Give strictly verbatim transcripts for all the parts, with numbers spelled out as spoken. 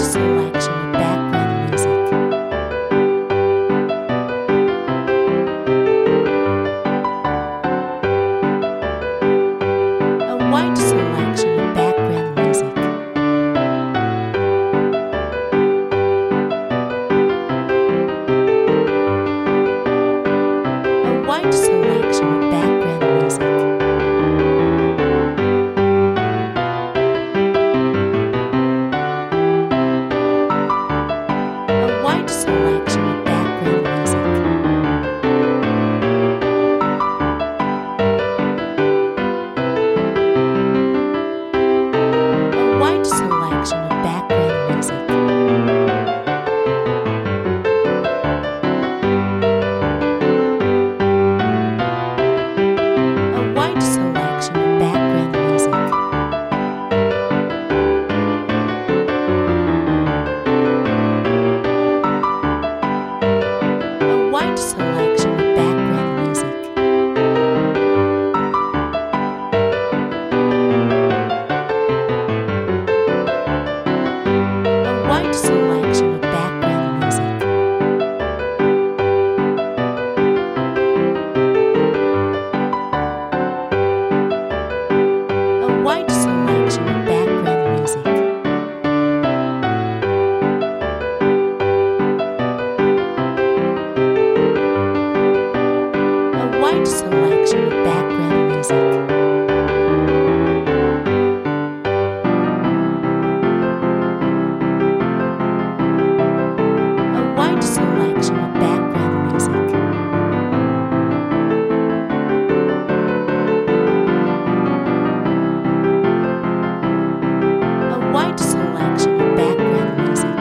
selection of background music. A wide selection of background music. A wide selection of background music. A wide selection of background music. A wide selection of background music. A wide selection of background music. A wide selection of background music. A wide selection of background music. A wide selection of background music. A wide selection of background music. A wide selection of background music. A wide selection of background music.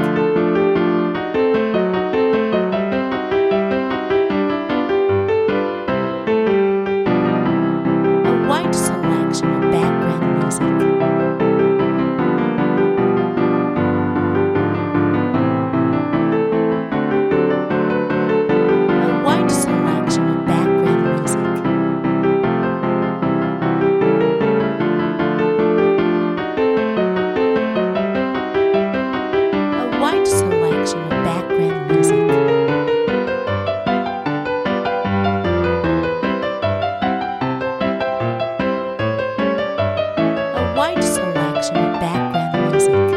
A wide selection of background music. A wide selection of background music. A wide selection of background music. A wide selection of background music.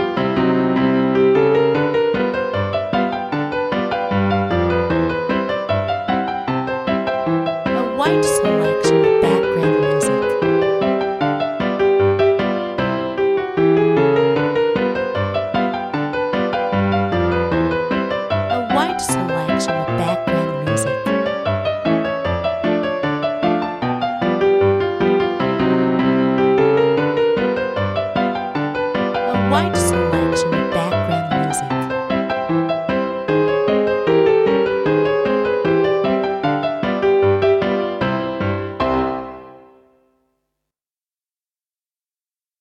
A wide selection of background music. A wide selection of background music. A wide selection of background